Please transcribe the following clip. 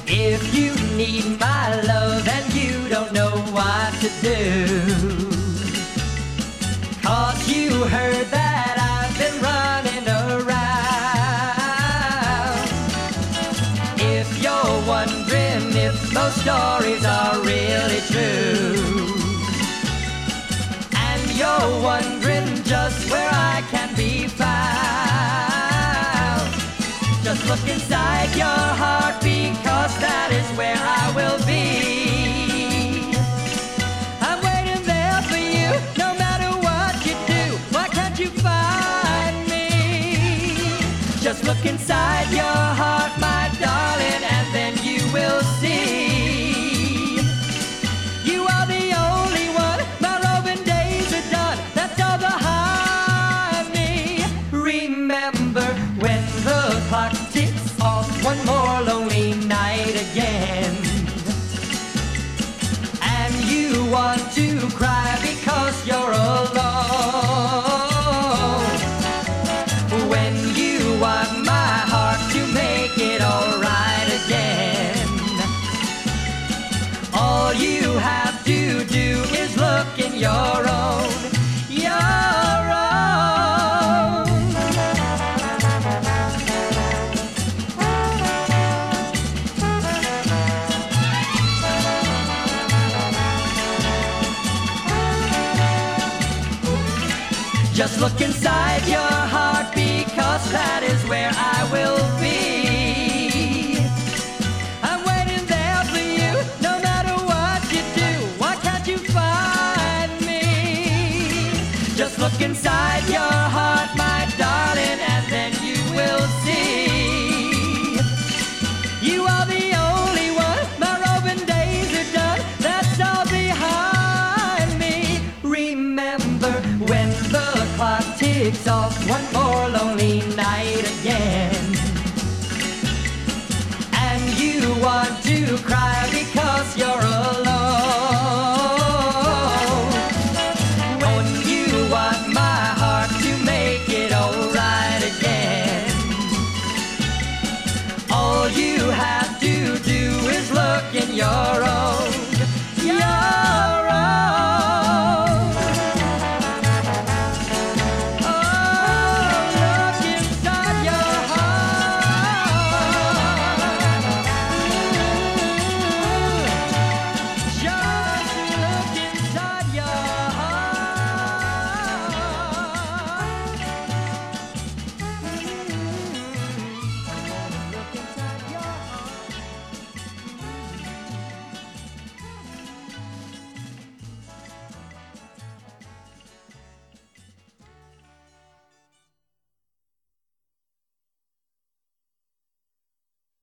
If you need my love and you don't know what to do, 'cause you heard that I've been running around. If you're wondering if those stories are really true, and you're wondering just where I can be found, just look inside your heart, because that is where I will be. I'm waiting there for you, no matter what you do. Why can't you find me? Just look inside your heart, my darling, and then you will see. You are the only one, my roving days are done. That's all behind me. Remember when the clock ticks off, one more lonely night again, and you want to cry because you're alone. When you want my heart to make it all right again, all you have to do is look in your own, your own. Just look inside your heart, because that is where I will be. I'm waiting there for you, no matter what you do. Why can't you find me? Just look inside your heart, my darling, and then you will see. You are the only one, my roving days are done. That's all behind me. Remember when the clock ticks off, one more lonely night again, and you want to cry